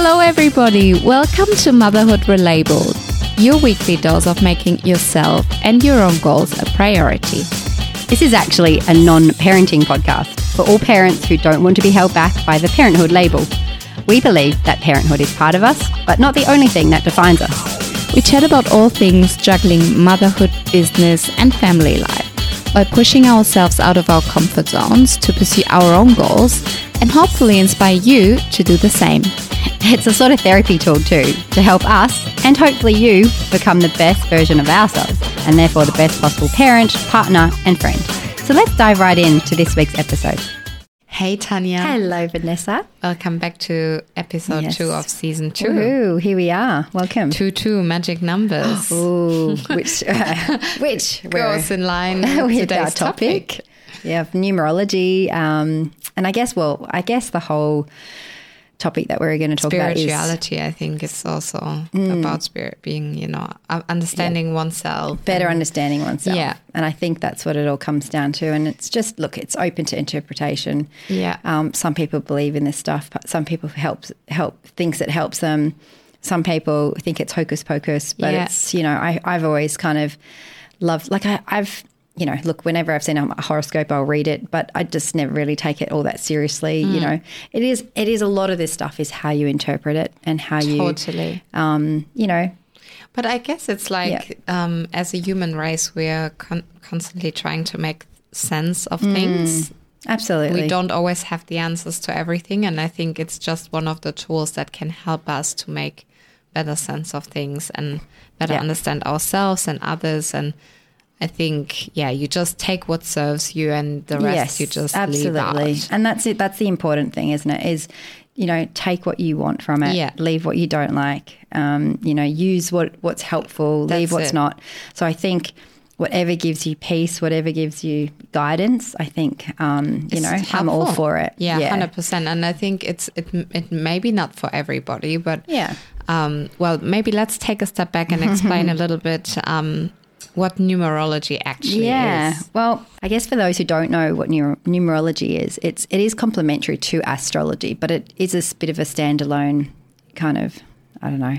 Hello everybody, welcome to Motherhood Relabeled, your weekly dose of making yourself and your own goals a priority. This is actually a non-parenting podcast for all parents who don't want to be held back by the parenthood label. We believe that parenthood is part of us, but not the only thing that defines us. We chat about all things juggling motherhood, business and family life, while pushing ourselves out of our comfort zones to pursue our own goals and hopefully inspire you to do the same. It's a sort of therapy tool too, to help us and hopefully you become the best version of ourselves and therefore the best possible parent, partner and friend. So let's dive right into this week's episode. Hey Tanya. Hello Vanessa. Welcome back to episode 2 of season 2. Ooh, here we are. Welcome. 2 magic numbers. Ooh, which goes in line with today's our topic. Yeah, numerology. And I guess the whole topic that we're going to talk about is spirituality. I think it's also about spirit being, understanding oneself. Better understanding oneself. Yeah. And I think that's what it all comes down to. And it's just, look, it's open to interpretation. Yeah. Some people believe in this stuff, but some people thinks it helps them. Some people think it's hocus pocus, but it's, I've always kind of loved, like I've, look, whenever I've seen a horoscope, I'll read it, but I just never really take it all that seriously. It is a lot of this stuff is how you interpret it and how you totally, But I guess it's like, as a human race, we are constantly trying to make sense of things. Absolutely. We don't always have the answers to everything. And I think it's just one of the tools that can help us to make better sense of things and better understand ourselves and others. And I think, you just take what serves you and the rest you just leave out. And that's it. That's the important thing, isn't it? Is, take what you want from it, leave what you don't like, use what's helpful, leave what's not. So I think whatever gives you peace, whatever gives you guidance, I think, I'm all for it. Yeah, 100%. And I think it may be not for everybody, but maybe let's take a step back and explain a little bit what numerology actually is. Well, I guess for those who don't know what numerology is, it is complementary to astrology, but it is a bit of a standalone kind of, I don't know,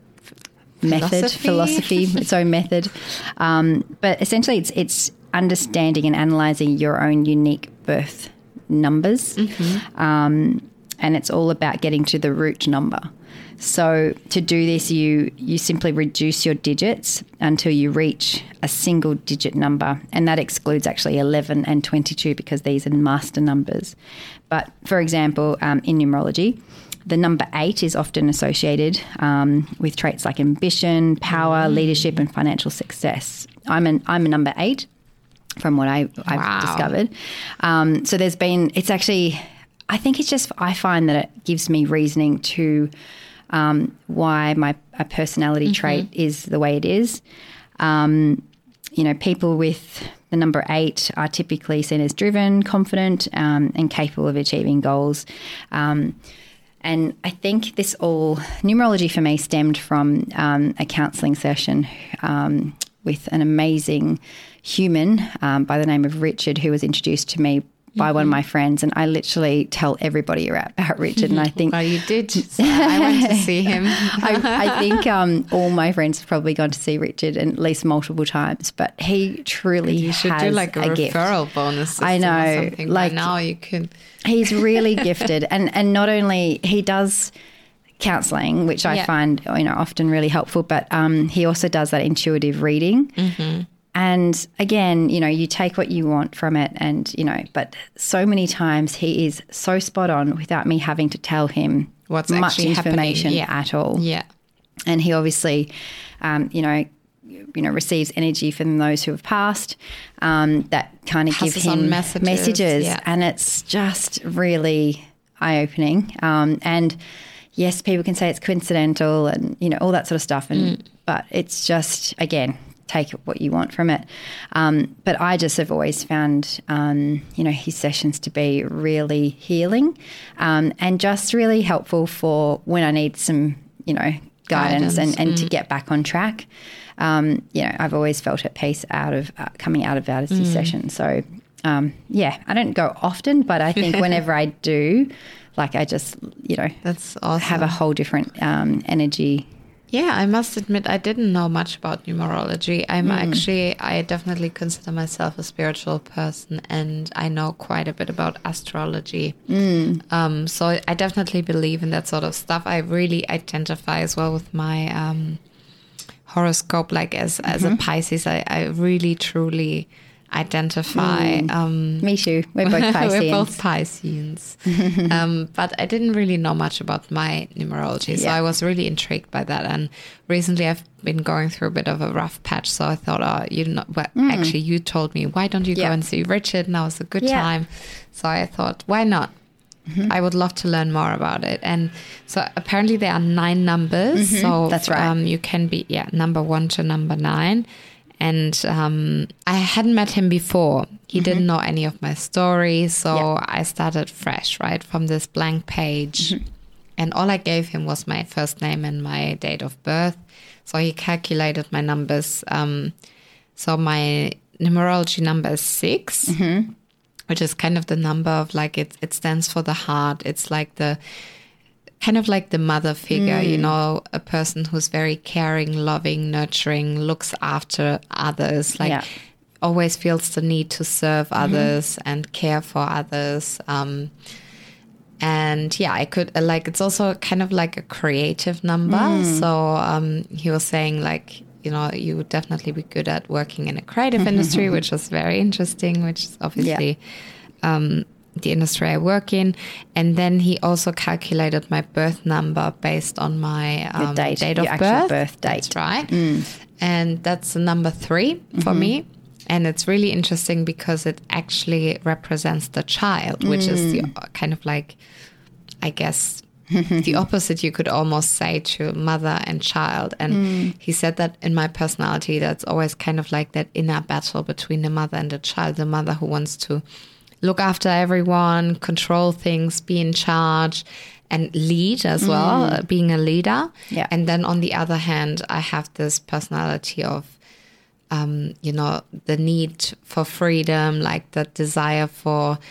philosophy, its own method. But essentially it's understanding and analysing your own unique birth numbers. And it's all about getting to the root number. So to do this, you simply reduce your digits until you reach a single digit number. And that excludes actually 11 and 22 because these are master numbers. But for example, in numerology, the number 8 is often associated with traits like ambition, power, leadership and financial success. I'm a number 8 from what I've discovered. So there's been, it's actually, I think it's just, I find that it gives me reasoning to why my personality trait is the way it is. People with the number 8 are typically seen as driven, confident, and capable of achieving goals. And I think this all, numerology for me stemmed from a counselling session with an amazing human by the name of Richard, who was introduced to me by one of my friends, and I literally tell everybody about Richard. And I think, well, you did. So I went to see him. I think all my friends have probably gone to see Richard at least multiple times. But he truly you should has do like a referral gift. bonus. I know, or something. Like now you can. He's really gifted, and not only he does counselling, which I find often really helpful, but he also does that intuitive reading. And again, you take what you want from it and, but so many times he is so spot on without me having to tell him what's much information happening. at all. Yeah. And he obviously, receives energy from those who have passed that kind of give him messages. Yeah. And it's just really eye-opening. And yes, people can say it's coincidental and, all that sort of stuff. But it's just, again, take what you want from it. But I just have always found, his sessions to be really healing and just really helpful for when I need some, guidance. And to get back on track. I've always felt at peace out of coming out of these sessions. So I don't go often, but I think whenever I do, like I just, That's awesome. have a whole different energy. Yeah, I must admit I didn't know much about numerology. I definitely consider myself a spiritual person, and I know quite a bit about astrology. So I definitely believe in that sort of stuff. I really identify as well with my horoscope, like as a Pisces. I really truly identify. Me too. We're both Pisceans. We're both Pisceans. But I didn't really know much about my numerology, so I was really intrigued by that. And recently I've been going through a bit of a rough patch, so I thought, actually you told me, why don't you go and see Richard? Now is a good time. So I thought, why not? I would love to learn more about it. And so apparently there are 9 numbers. So that's right. You can be number 1 to number 9. And I hadn't met him before. He didn't know any of my stories. So I started fresh, right, from this blank page. And all I gave him was my first name and my date of birth. So he calculated my numbers. So my numerology number is 6, which is kind of the number of like, it stands for the heart. It's like kind of like the mother figure, a person who's very caring, loving, nurturing, looks after others, like always feels the need to serve others and care for others. And I could it's also kind of like a creative number. So he was saying like, you would definitely be good at working in a creative industry, which was very interesting, which is obviously the industry I work in. And then he also calculated my birth number based on my date of birth. That's right. And that's the number 3 for me. And it's really interesting because it actually represents the child, which is the kind of like, I guess, the opposite, you could almost say, to mother and child. And he said that in my personality, that's always kind of like that inner battle between the mother and the child. The mother who wants to look after everyone, control things, be in charge, and lead as well, being a leader. Yeah. And then on the other hand, I have this personality of, the need for freedom, like the desire for,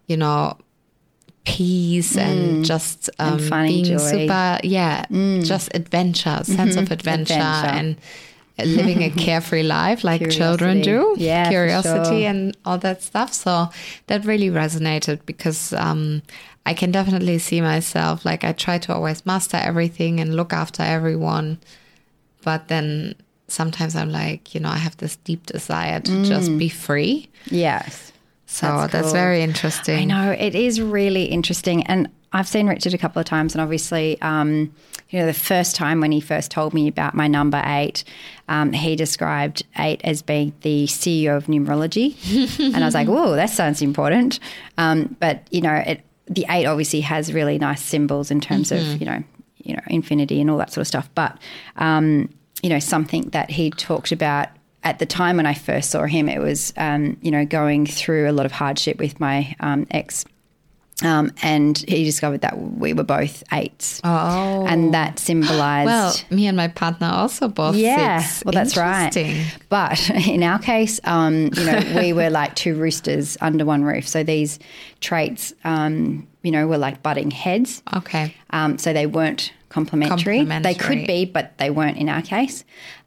peace and just and being joy. super, just adventure, sense of adventure. And living a carefree life like children do. Yeah, curiosity and all that stuff. So that really resonated because I can definitely see myself, like I try to always master everything and look after everyone. But then sometimes I'm like, I have this deep desire to just be free. Yes. So that's very interesting. I know, it is really interesting. And I've seen Richard a couple of times, and obviously, the first time when he first told me about my number 8, he described 8 as being the CEO of numerology. And I was like, whoa, that sounds important. But, the 8 obviously has really nice symbols in terms of, infinity and all that sort of stuff. But, something that he talked about at the time when I first saw him, it was, going through a lot of hardship with my ex. And he discovered that we were both 8s. Oh. And that symbolised... Well, me and my partner also both 6. Well, that's right. But in our case, we were like 2 roosters under one roof. So these traits, were like butting heads. Okay. So they weren't complementary. They could be, but they weren't in our case.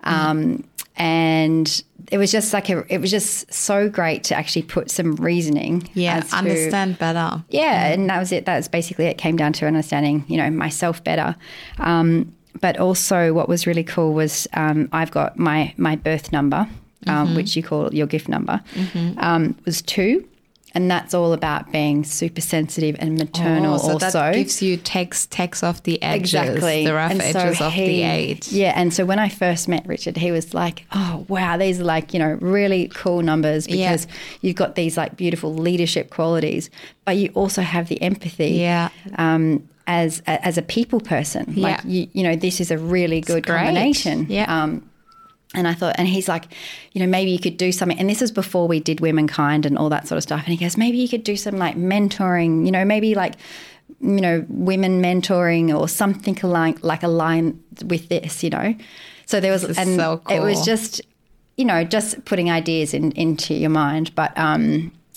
And it was just so great to actually put some reasoning. Yeah, understand better. Yeah, and that was it. That was basically it. Came down to understanding, myself better. But also what was really cool was I've got my birth number, which you call your gift number, was 2. And that's all about being super sensitive and maternal so also. That gives you takes off the edges, the rough edges of the 8. Yeah, and so when I first met Richard, he was like, oh, wow, these are like, really cool numbers because you've got these like beautiful leadership qualities, but you also have the empathy. Yeah. As a people person. Like, this is a really good combination. Yeah. And I thought, and he's like, maybe you could do something. And this is before we did Womankind and all that sort of stuff. And he goes, maybe you could do some like mentoring, maybe like, women mentoring or something like aligned with this, So there was, and so cool. It was just, just putting ideas into your mind. But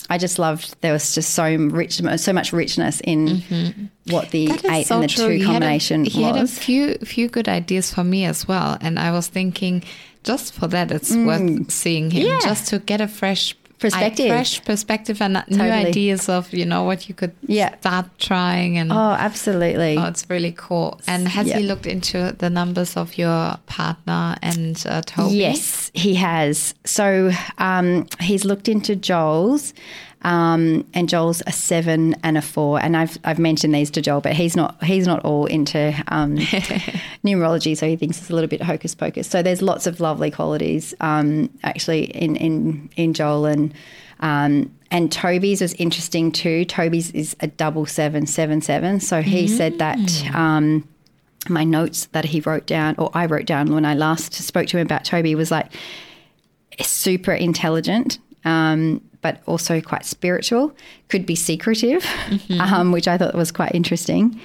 I just loved there was just so much richness in what the That is 8 so and the true. 2 combination He had a was. few good ideas for me as well, and I was thinking just for that it's worth seeing him, Yeah. just to get a fresh Perspective. and new Totally. ideas of what you could Yeah. start trying. And Oh, absolutely. it's really cool. And has Yeah. he looked into the numbers of your partner and Toby? Yes, he has. So he's looked into Joel's, and Joel's a 7 and a 4. And I've mentioned these to Joel, but he's not all into numerology, so he thinks it's a little bit hocus pocus. So there's lots of lovely qualities actually in Joel, and Toby's was interesting too. Toby's is a 7777. So he said that. My notes that he wrote down, or I wrote down when I last spoke to him about Toby, was like super intelligent, but also quite spiritual, could be secretive, which I thought was quite interesting.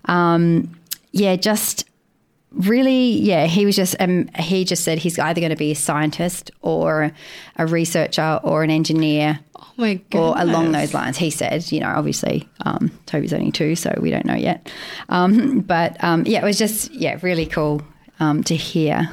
Just really, he was just, he just said he's either going to be a scientist or a researcher or an engineer. Oh my goodness. Or along those lines, he said, obviously Toby's only 2, so we don't know yet. It was just, really cool to hear,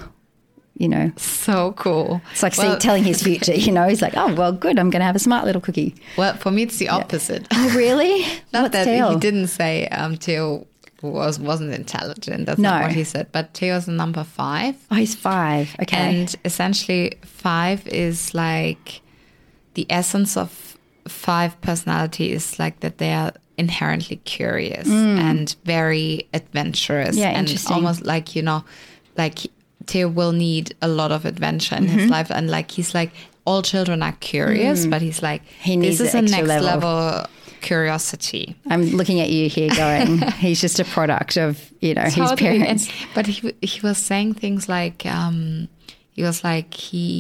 So cool. It's like telling his future, he's like, oh, well, good, I'm going to have a smart little cookie. Well, for me, it's the opposite. Oh, really? Not What's that Theo? he didn't say Theo wasn't intelligent. That's No. not what he said. But Theo's a number 5. Oh, he's 5. Okay. And essentially 5 is like the essence of 5 personality is like that they are inherently curious and very adventurous. Yeah, and interesting. almost like, like Theo will need a lot of adventure in his life. And like, he's like, all children are curious, but he's like, He needs this is the a extra next level. level curiosity. I'm looking at you here going, he's just a product of, his Totally. parents. But he was saying things like, he was like,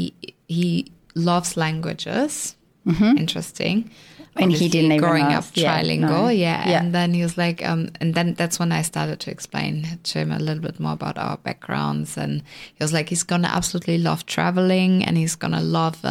he loves languages. Interesting. And he Obviously didn't even growing ask. up trilingual, No. And then he was like, and then that's when I started to explain to him a little bit more about our backgrounds, and he was like, he's gonna absolutely love traveling, and he's gonna love,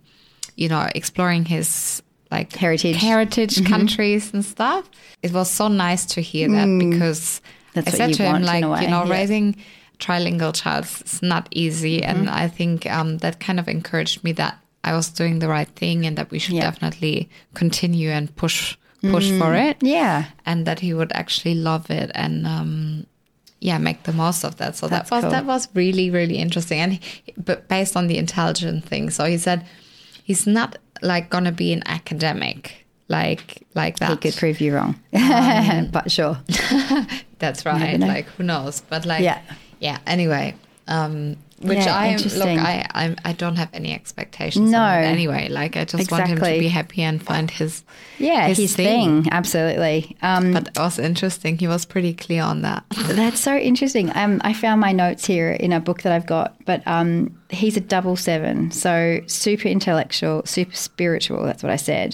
exploring his like heritage countries and stuff. It was so nice to hear that because That's I what said you to him want, like, in a way. Yeah. raising trilingual child is not easy, and I think that kind of encouraged me that I was doing the right thing and that we should definitely continue and push for it. Yeah. And that he would actually love it and make the most of that. So That's that cool. was really, really interesting. And but based on the intelligent thing. So he said he's not like gonna be an academic like that. He could prove you wrong. But sure. That's right. know. Like who knows? But like anyway. Which Yeah, interesting. I don't have any expectations No. on it anyway. Like I just want him to Exactly. be happy and find his His thing. Absolutely. But it was interesting. He was pretty clear on that. That's so interesting. I found my notes here in a book that I've got, but he's a 77, so super intellectual, super spiritual. That's what I said.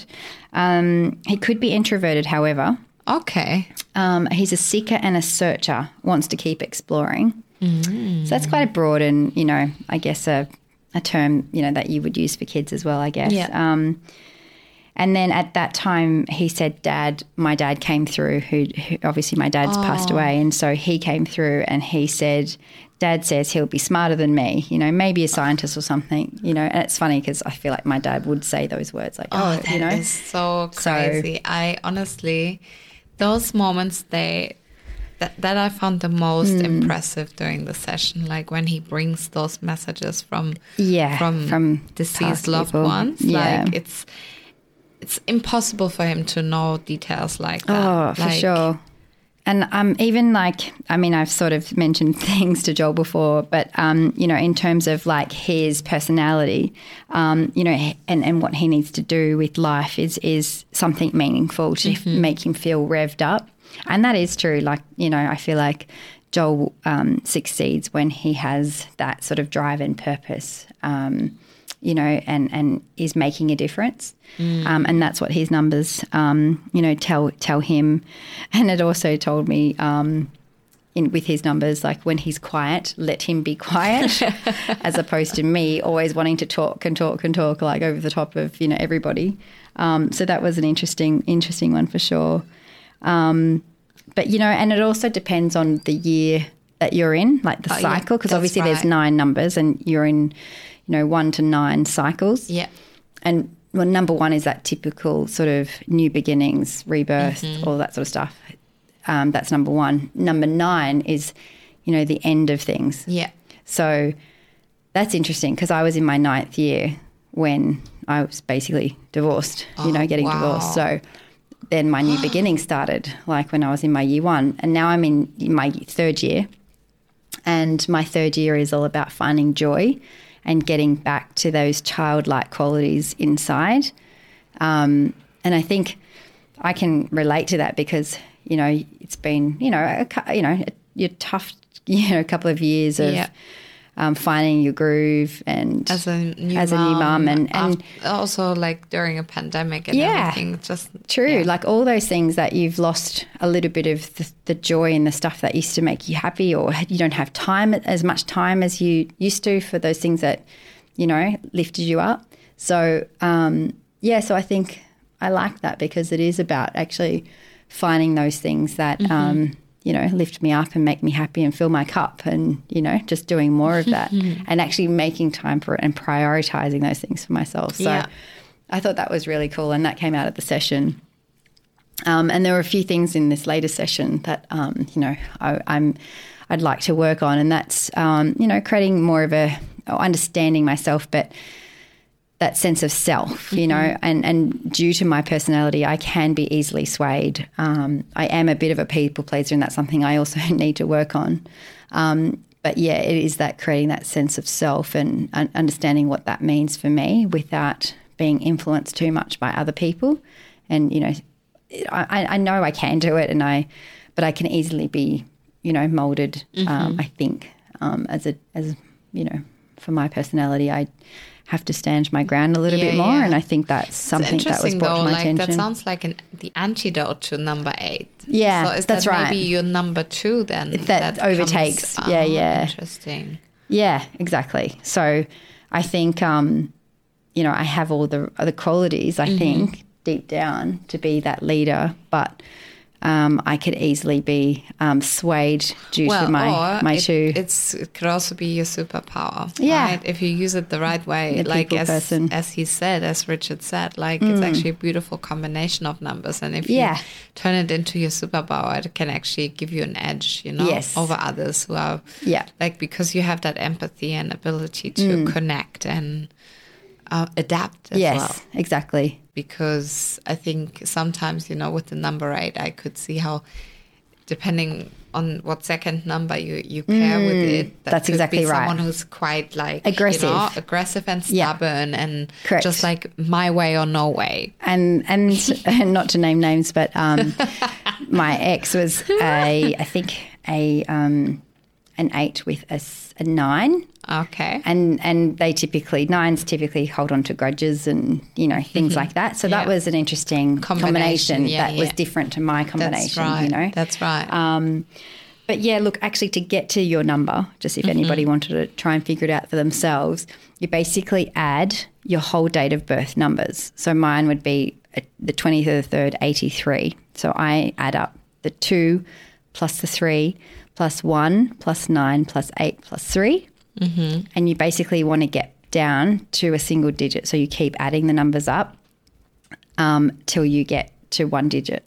He could be introverted, however. Okay. He's a seeker and a searcher, wants to keep exploring. So that's quite a broad and, I guess a term, that you would use for kids as well, I guess. Yeah. And then at that time he said my dad came through, who obviously my dad's passed away. And so he came through and he said, Dad says he'll be smarter than me, maybe a scientist or something, and it's funny because I feel like my dad would say those words like, That is so crazy. I honestly, those moments, that I found the most impressive during the session, like when he brings those messages from deceased past loved people. ones. Yeah. Like it's impossible for him to know details like that. Oh, for sure. And even I've sort of mentioned things to Joel before, but, in terms of like his personality, and what he needs to do with life is something meaningful to make him feel revved up. And that is true. Like, I feel like Joel succeeds when he has that sort of drive and purpose, and is making a difference. And that's what his numbers, tell him. And it also told me, with his numbers, like when he's quiet, let him be quiet, as opposed to me always wanting to talk like over the top of, you know, everybody. So that was an interesting one for sure. But, you know, and it also depends on the year that you're in, like the cycle, because obviously there's 9 numbers and you're in, you know, 1 to 9 cycles. Yeah. And well, number 1 is that typical sort of new beginnings, rebirth, all that sort of stuff. That's number 1. Number 9 is, you know, the end of things. Yeah. So that's interesting because I was in my 9th year when I was basically divorced, you know, getting divorced. So then my new beginning started, like when I was in my year 1. And now I'm in my 3rd year. And my 3rd year is all about finding joy and getting back to those childlike qualities inside. And I think I can relate to that because, you know, it's been, you know, you're tough, you know, a couple of years of finding your groove and as a new mum and also like during a pandemic and everything. Just true, like all those things that you've lost a little bit of the joy and the stuff that used to make you happy, or you don't have as much time as you used to for those things that, you know, lifted you up. So so I think I like that because it is about actually finding those things that you know, lift me up and make me happy and fill my cup and, you know, just doing more of that and actually making time for it and prioritizing those things for myself. So I thought that was really cool, and that came out at the session. And there were a few things in this later session that, you know, I'd like to work on, and that's, you know, creating more of understanding myself, but that sense of self, you know, and due to my personality, I can be easily swayed. I am a bit of a people pleaser, and that's something I also need to work on. But yeah, it is that creating that sense of self and understanding what that means for me without being influenced too much by other people. And, you know, I know I can do it, but I can easily be, you know, molded, I think, as you know, for my personality, I have to stand my ground a little bit more, and I think that's something that was brought to my attention. That sounds like the antidote to number 8. Yeah, so is that's that right. Maybe your number 2 then that overtakes. Comes, interesting. Yeah, exactly. So I think you know, I have all the qualities. I think deep down to be that leader, but I could easily be swayed due to my two. It could also be your superpower, yeah. Right? If you use it the right way, The like as Richard said, like it's actually a beautiful combination of numbers, and if you turn it into your superpower, it can actually give you an edge, you know, over others who are, like because you have that empathy and ability to connect and adapt as well. Yes, exactly. Because I think sometimes, you know, with the number 8, I could see how, depending on what second number you pair with it, that's exactly right. Someone who's quite like aggressive, you know, aggressive and stubborn, and just like my way or no way. And not to name names, but my ex was I think an 8 with a 9. Okay. And they nines typically hold on to grudges and, you know, things like that. So that was an interesting combination that was different to my combination, that's right. You know. That's right. But yeah, look, actually to get to your number, just if anybody wanted to try and figure it out for themselves, you basically add your whole date of birth numbers. So mine would be the 20th of the 3rd, 83. So I add up the 2 plus the 3 plus 1 plus 9 plus 8 plus 3. And you basically want to get down to a single digit. So you keep adding the numbers up till you get to 1 digit.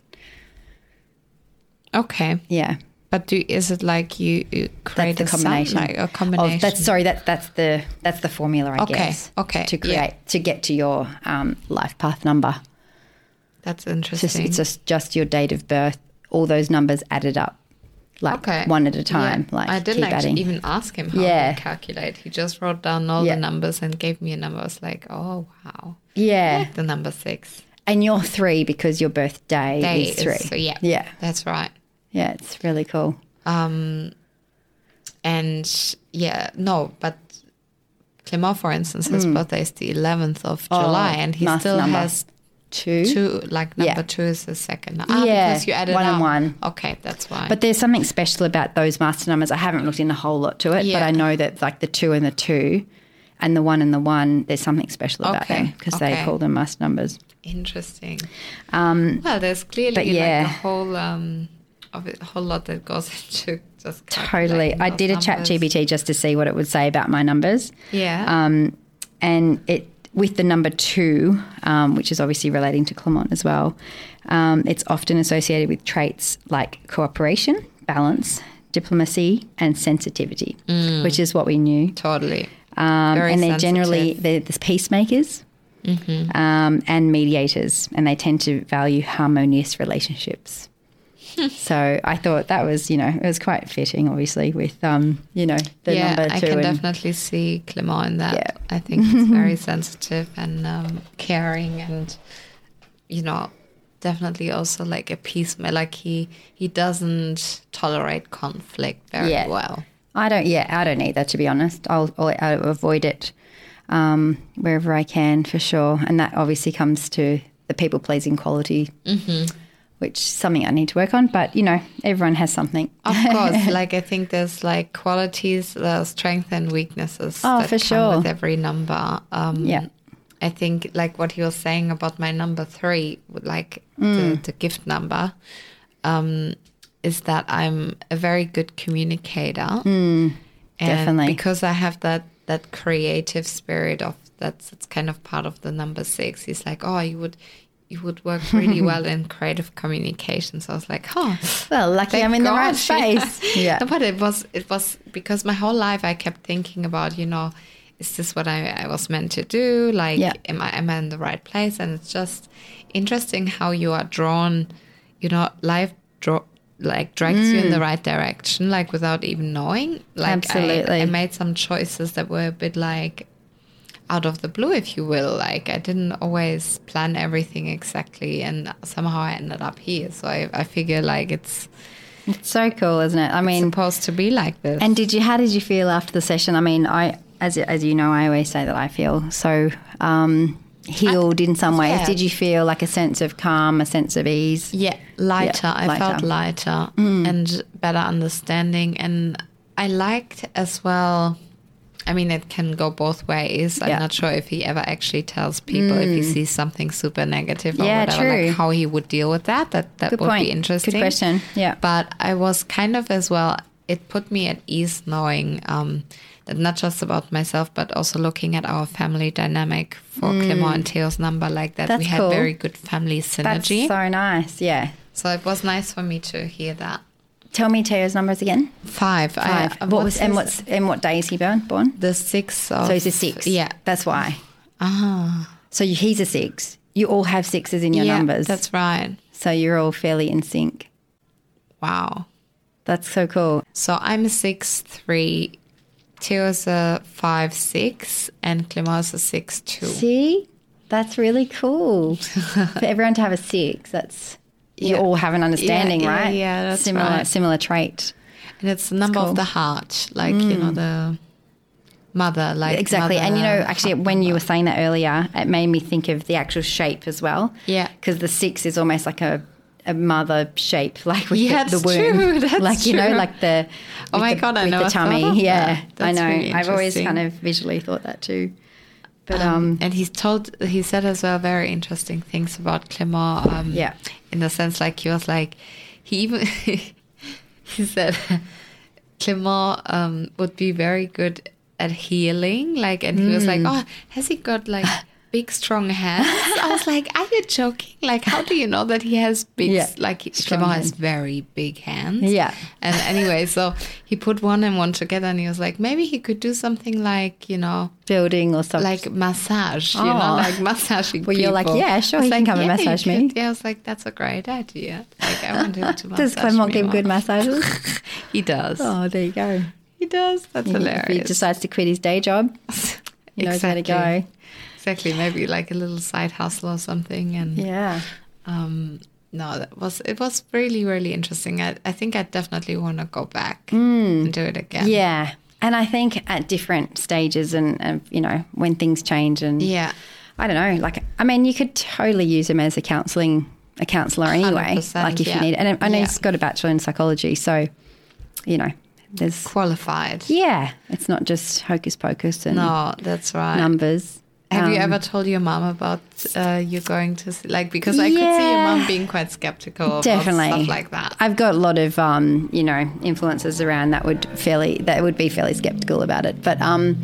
Okay. Yeah. But is it like you create that's the combination? Like a combination? That's the formula, I guess. Okay. To create to get to your life path number. That's interesting. It's just your date of birth, all those numbers added up. Like one at a time. Yeah. Like I didn't keep actually adding. even ask him how to calculate. He just wrote down all the numbers and gave me a number. I was like, oh, wow. Yeah. Like the number 6. And you're 3 because your birthday is 3. So yeah. That's right. Yeah, it's really cool. But Clément, for instance, his birthday is the 11th of July, and he still has 2. Like number 2 is the second. Because you added 1 and 1. Okay, that's why. But there's something special about those master numbers. I haven't looked in a whole lot to it, but I know that like the 2 and the 2 and the 1 and the 1, there's something special about them because they call them master numbers. Interesting. Well, there's clearly like a whole lot that goes into just totally. I did a ChatGPT just to see what it would say about my numbers. Yeah. And it with the number 2, which is obviously relating to Clement as well, it's often associated with traits like cooperation, balance, diplomacy, and sensitivity, which is what we knew. Totally. And they're generally the peacemakers and mediators, and they tend to value harmonious relationships. So I thought that was, it was quite fitting, obviously, with, the number 2. I can definitely see Clement in that. Yeah. I think he's very sensitive and caring and, definitely also like a peacemaker. Like he doesn't tolerate conflict very well. I don't either, to be honest. I'll avoid it wherever I can, for sure. And that obviously comes to the people-pleasing quality, which is something I need to work on. But, everyone has something. Of course. Like, I think there's, like, qualities, strengths and weaknesses that for sure. come with every number. I think, like, what he was saying about my number 3, like the gift number, is that I'm a very good communicator. And definitely. because I have that creative spirit that's kind of part of the number 6. He's like, you would work really well in creative communication. So I was like, well, lucky I'm in the right space. Yeah. But it was because my whole life I kept thinking about, is this what I was meant to do? Like, am I in the right place? And it's just interesting how you are drawn, life drags you in the right direction, like without even knowing. Like, absolutely. I made some choices that were a bit like out of the blue, if you will. Like, I didn't always plan everything exactly, and somehow I ended up here. So I figure like it's so cool, isn't it? I mean, supposed to be like this. And how did you feel after the session? I mean, as you know, I always say that I feel so healed in some ways. Did you feel like a sense of calm, a sense of ease? Yeah, lighter. I felt lighter and better understanding. And I liked as well, I mean, it can go both ways. I'm not sure if he ever actually tells people if he sees something super negative or whatever, true. like how he would deal with that. That Good would point. be interesting. Good question. Yeah. But I was kind of as well, it put me at ease knowing that not just about myself, but also looking at our family dynamic for Clement and Theo's number, like that we had very good family synergy. That's so nice, yeah. So it was nice for me to hear that. Tell me Theo's numbers again. 5. 5. What day is he born? The 6th of... So he's a 6. Yeah. That's why. So he's a 6. You all have 6s in your numbers. That's right. So you're all fairly in sync. Wow. That's so cool. So I'm a 6-3. Theo's a 5-6 and Clement's a 6-2. See? That's really cool. For everyone to have a 6, that's... You all have an understanding, right? Yeah, that's right. Similar trait. And it's the number of the heart, like, the mother. Like exactly. Mother, and, actually, when you were saying that earlier, it made me think of the actual shape as well. Yeah. Because the 6 is almost like a mother shape, like with the womb. True. That's like, true. Like the... Oh, my God, I know. The tummy. Yeah, I know. Really I've always kind of visually thought that too. But, and he said as well very interesting things about Clement. In the sense, like, he was like, he said Clement would be very good at healing, like, and he was like, has he got like big strong hands? I was like, are you joking? Like, how do you know that he has big Clement has very big hands? Yeah. And anyway, so he put 1 and 1 together, and he was like, maybe he could do something like, building or something, like massage, like massaging well, people. You're like, yeah, sure, he can come and massage me. Yeah, I was like, that's a great idea. Like, I want him to massage Does Clement give good massages? He does. Oh, there you go. He does. That's hilarious. If he decides to quit his day job, he knows how to go. Exactly. Maybe like a little side hustle or something. And no, it was really, really interesting. I think I definitely want to go back and do it again. Yeah. And I think at different stages and when things change and I don't know. Like, I mean, you could totally use him as a counsellor anyway. 100%, Like if you need it. And I know he's got a bachelor in psychology, so, you know, there's qualified. Yeah, it's not just hocus pocus and no, that's right. numbers. Have you ever told your mom about you going to see, like, because I could see your mom being quite skeptical definitely. about stuff like that. I've got a lot of you know, influences around that would be fairly skeptical about it. But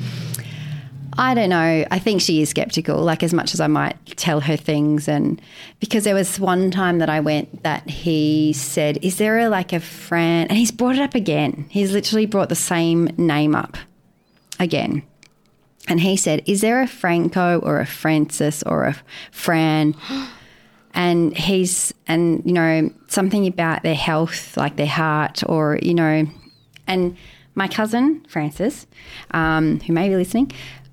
I don't know. I think she is skeptical, like as much as I might tell her things. And because there was one time that I went that he said, is there a Fran? And he's brought it up again. He's literally brought the same name up again. And he said, is there a Franco or a Francis or a Fran? And you know, something about their health, like their heart or, you know, and my cousin, Frances, who may be listening,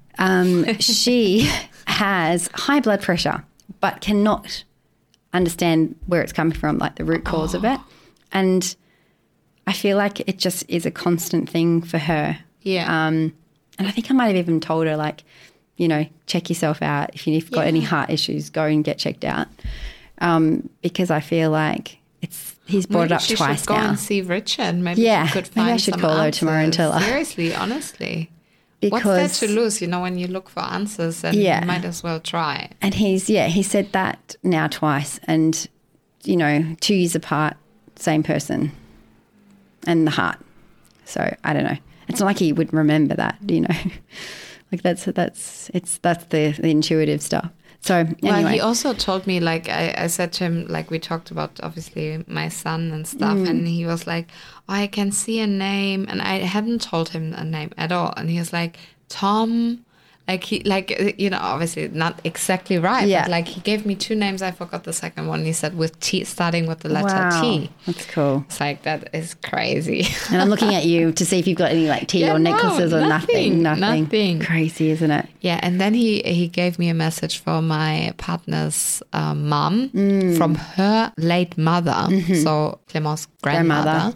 she has high blood pressure but cannot understand where it's coming from, like the root cause of it. And I feel like it just is a constant thing for her. Yeah. And I think I might have even told her, like, you know, check yourself out. If you've got any heart issues, go and get checked out. Because I feel like he's brought it up twice now. Maybe she should go and see Richard. Maybe she could find maybe I should call her tomorrow and tell her. Seriously, honestly. Because, what's there to lose, you know, when you look for answers, and you might as well try. And he said that now twice, and, you know, 2 years apart, same person, and the heart. So I don't know. It's not like he would remember that, you know. Like that's the intuitive stuff. So anyway. Well, he also told me, like, I said to him, like, we talked about obviously my son and stuff, and he was like, oh, I can see a name, and I hadn't told him a name at all, and he was like, Tom. Like you know, obviously not exactly right, but like he gave me 2 names. I forgot the second one. He said with T, starting with the letter T. That's cool. It's like, that is crazy. And I'm looking at you to see if you've got any like T or necklaces or nothing. Crazy, isn't it? Yeah, and then he gave me a message for my partner's mom from her late mother, so Clément's grandmother.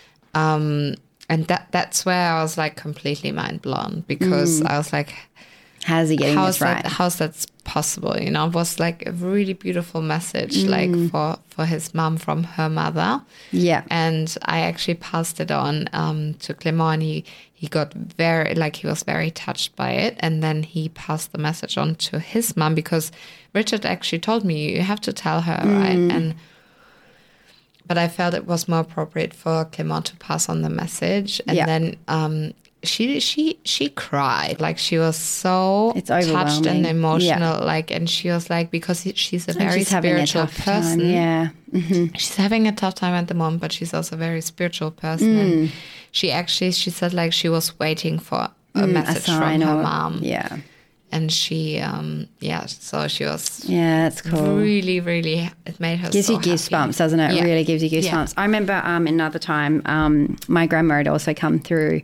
And that's where I was like completely mind blown, because I was like, how's he getting this right? How's that possible? You know, it was like a really beautiful message, like for his mom from her mother. Yeah. And I actually passed it on to Clément, and he got he was very touched by it. And then he passed the message on to his mom, because Richard actually told me, you have to tell her, right? But I felt it was more appropriate for Clément to pass on the message. And then she cried, like she was so touched and emotional, like, and she was like, because she's a very spiritual person. She's having a tough time at the moment, but she's also a very spiritual person. And she said, like, she was waiting for a message from her mom. And she, so she was. Yeah, that's cool. Really, really, it made her gives so you goosebumps, doesn't it? Yeah. It really gives you goosebumps. I remember another time, my grandma had also come through,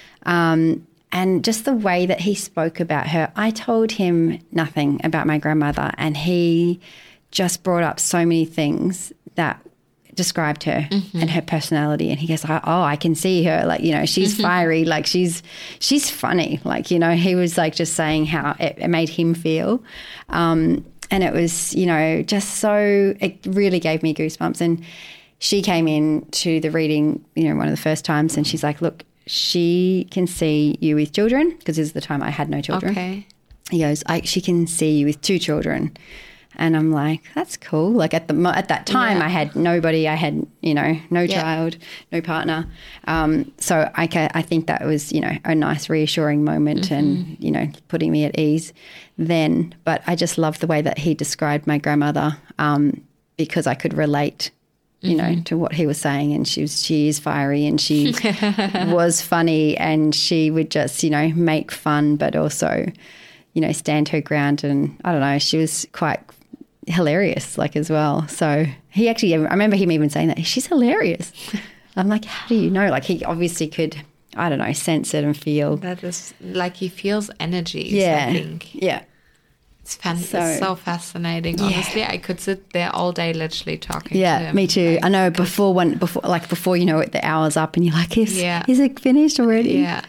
and just the way that he spoke about her. I told him nothing about my grandmother, and he just brought up so many things that described her and her personality. And he goes, oh, I can see her, like, you know, she's fiery, like she's funny, like, you know. He was like just saying how it made him feel, and it was, you know, just so, it really gave me goosebumps. And she came in to the reading, you know, one of the first times, and she's like, look, she can see you with children, because this is the time I had no children. Okay. He goes, she can see you with 2 children. And I'm like, that's cool. Like at that time, I had nobody. I had, you know, no child, no partner. So I think that was, you know, a nice reassuring moment and, you know, putting me at ease then. But I just loved the way that he described my grandmother, because I could relate, you know, to what he was saying. And she is fiery, and she was funny, and she would just, you know, make fun, but also, you know, stand her ground. And I don't know, she was quite hilarious, like, as well. So he actually, I remember him even saying that, she's hilarious. I'm like, how do you know? Like, he obviously could, I don't know, sense it and feel. That is, like, he feels energies, I think. Yeah. It's so fascinating. Honestly, I could sit there all day literally talking to him. Me too. Like, I know before you know it, the hour's up and you're like, is it finished already? Yeah.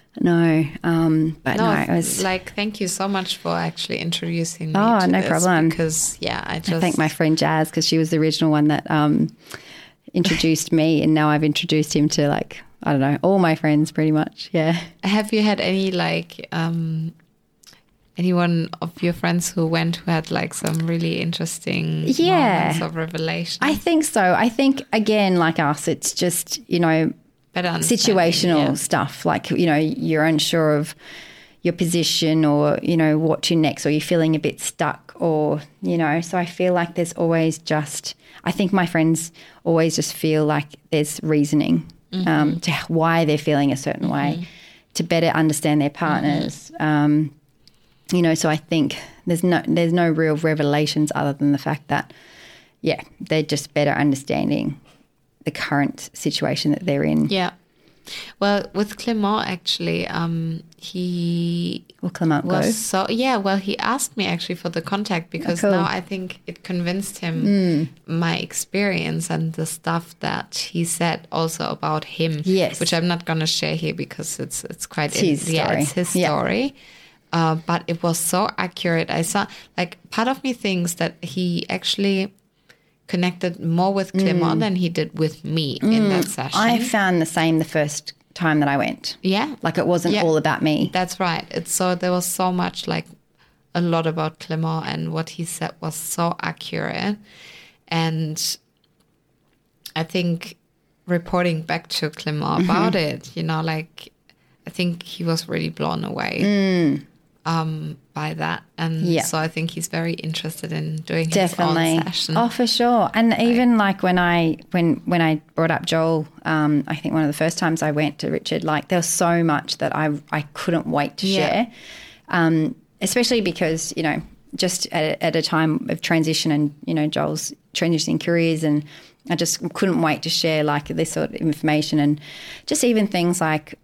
No, but no, it was like, thank you so much for actually introducing me Oh, to no this, problem. because I thank my friend Jazz, because she was the original one that introduced me, and now I've introduced him to, like, I don't know, all my friends pretty much. Yeah. Have you had any, like, anyone of your friends who had like some really interesting moments of revelation? I think so. I think, again, like us, it's just, situational stuff. Like, you're unsure of your position, or, what to next, or you're feeling a bit stuck, or, so I feel like there's always I think my friends always just feel like there's reasoning to why they're feeling a certain way, to better understand their partners. So I think there's no real revelations other than the fact that, they're just better understanding the current situation that they're in. Yeah. Well, with Clément, actually, Clément was he asked me actually for the contact, because now I think it convinced him my experience and the stuff that he said also about him. Yes. Which I'm not going to share here because it's quite his story. Yeah, it's his story. But it was so accurate. I saw, like, part of me thinks that he actually connected more with Clément than he did with me in that session. I found the same the first time that I went. Yeah. Like, it wasn't all about me. That's right. There was so much, like, a lot about Clément, and what he said was so accurate. And I think reporting back to Clément about it, like, I think he was really blown away by that. And so I think he's very interested in doing his own session. Oh, for sure. And even like when I brought up Joel, I think one of the first times I went to Richard, like, there was so much that I couldn't wait to share, especially because, just at a time of transition, and, Joel's transitioning careers, and I just couldn't wait to share, like, this sort of information, and just even things like,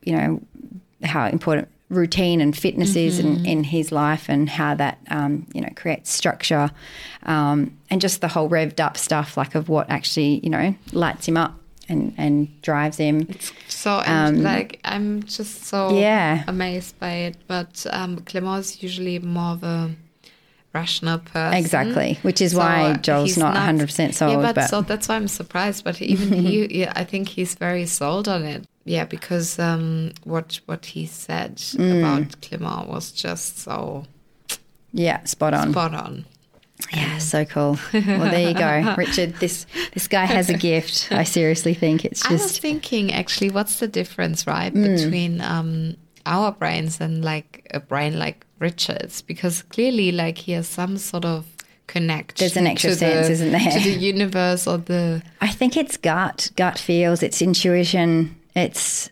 how important routine and fitness is in his life, and how that, creates structure, and just the whole revved up stuff, like, of what actually, lights him up and drives him. It's so, I'm just so amazed by it. But Clément is usually more of a rational person. Exactly, which is why Joel's not 100% sold. Yeah, but so that's why I'm surprised. But even he, I think he's very sold on it. Yeah, because what he said about Clément was just so... Yeah, spot on. Spot on. Yeah, so cool. Well, there you go. Richard, this guy has a gift. I seriously think it's just... I was thinking, actually, what's the difference, right, between our brains and, like, a brain like Richard's? Because clearly, like, he has some sort of connection. There's an extra sense, isn't there? To the universe, or the... I think it's gut feels, it's intuition, it's...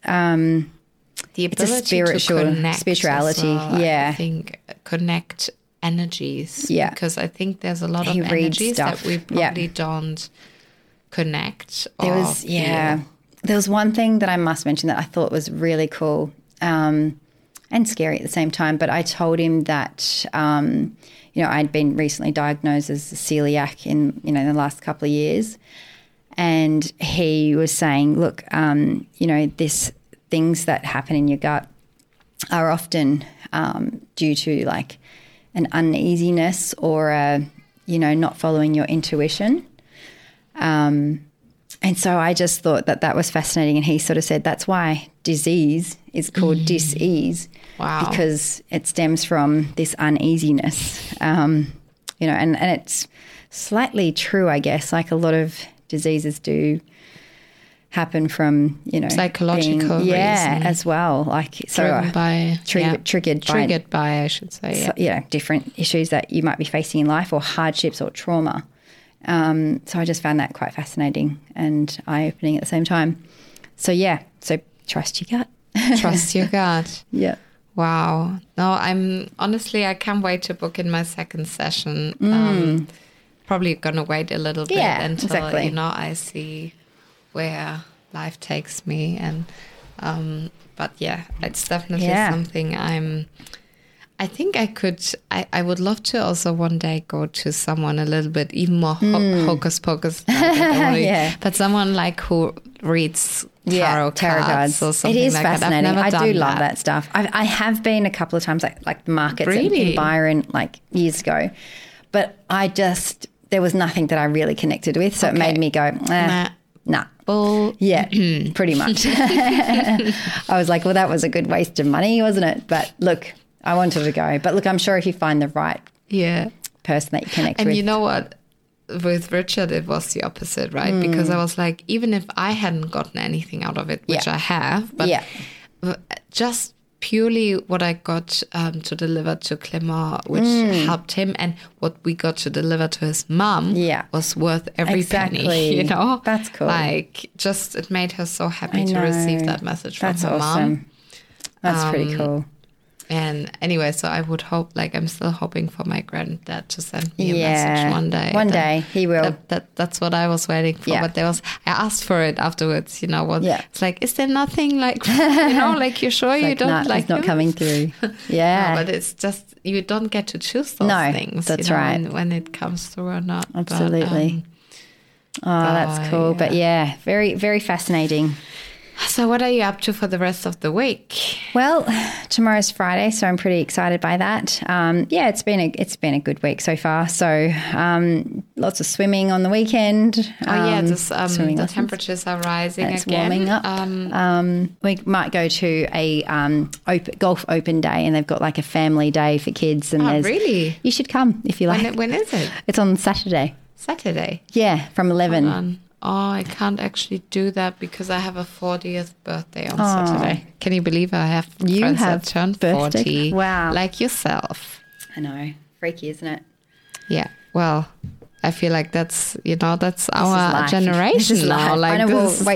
the ability to connect spirituality. Well. Yeah. I think connect energies. Yeah. Because I think there's a lot of energies that we probably don't connect. There was one thing that I must mention that I thought was really cool, and scary at the same time. But I told him that, I'd been recently diagnosed as celiac in, the last couple of years. And he was saying, look, this things that happen in your gut are often due to, like, an uneasiness or not following your intuition. And so I just thought that was fascinating. And he sort of said that's why disease is called dis-ease. Wow. Because it stems from this uneasiness. And it's slightly true, I guess. Like, a lot of diseases do happen from, psychological reason. As well. Like, triggered by, I should say. Different issues that you might be facing in life, or hardships or trauma. So I just found that quite fascinating and eye-opening at the same time. So trust your gut. Trust your gut. Yeah. Wow. No, I can't wait to book in my second session. Probably going to wait a little bit until, I see where life takes me. And, but yeah, it's definitely something I think I would love to also one day go to someone a little bit even more hocus pocus, but someone like who reads tarot cards or something it is like fascinating. that. I've never I do done love that stuff. I have been a couple of times, like markets in Byron, like years ago, but there was nothing that I really connected with, so it made me go, nah. Bull. Yeah, pretty much. I was like, well, that was a good waste of money, wasn't it? But look, I wanted to go. But look, I'm sure if you find the right person that you connect with. And you know what? With Richard, it was the opposite, right? Because I was like, even if I hadn't gotten anything out of it, which I have, but just purely what I got to deliver to Clément, which helped him, and what we got to deliver to his mom was worth every penny, you know? That's cool. Like, just it made her so happy to receive that message from her mom. That's pretty cool. And anyway, so I would hope, like, I'm still hoping for my granddad to send me a message one day. One day he will. That's what I was waiting for. But I asked for it afterwards, you know. It's like, is there nothing like, you know, like, you're sure you don't like it's not coming through. Yeah. No, but it's just, you don't get to choose those things. That's you know, right. when it comes through or not. Absolutely. That's cool. But very, very fascinating. So what are you up to for the rest of the week? Well, tomorrow's Friday, so I'm pretty excited by that. It's been a good week so far. So lots of swimming on the weekend. The temperatures are rising and it's again. Warming up. We might go to a golf open day, and they've got like a family day for kids. And really? You should come if you like. When is it? It's on Saturday. Saturday? Yeah, from 11. Hold on. Oh, I can't actually do that because I have a 40th birthday on Saturday. Can you believe I have friends that turned 40? Wow. Like yourself. I know. Freaky, isn't it? Yeah. Well, I feel like that's our generation now. Like, I'm going to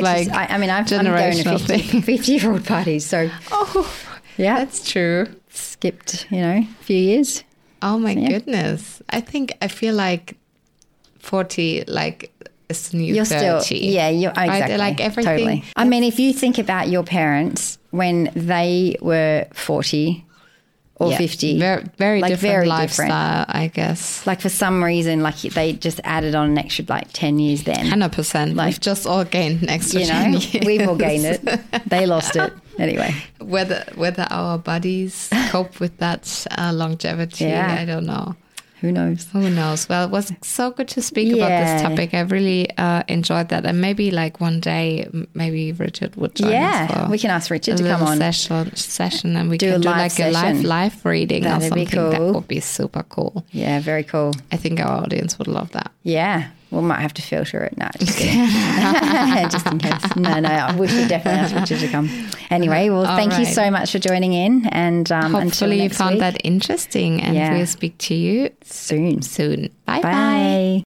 50-year-old parties. So, that's true. Skipped, a few years. Oh, my goodness. I feel like 40, like, it's the new you're 30. Still, you're exactly. Right? Like everything. Totally. I mean, if you think about your parents when they were 40 or 50, very different lifestyle, I guess. Like for some reason, like they just added on an extra 10 years then. 100%. Like, we've just all gained an extra 10 years. We've all gained it. They lost it. Anyway. Whether our bodies cope with that longevity, I don't know. Who knows? Who knows? Well, it was so good to speak about this topic. I really enjoyed that. And maybe like one day, maybe Richard would join us. Yeah, we can ask Richard to come on. Session and we can do like a live reading or something. Be cool. That would be super cool. Yeah, very cool. I think our audience would love that. Yeah. We might have to filter it. No, just kidding. Just in case. No, we should definitely ask Richard to come. Anyway, well, thank you so much for joining in. And hopefully you found that interesting. And we'll speak to you soon. Bye-bye.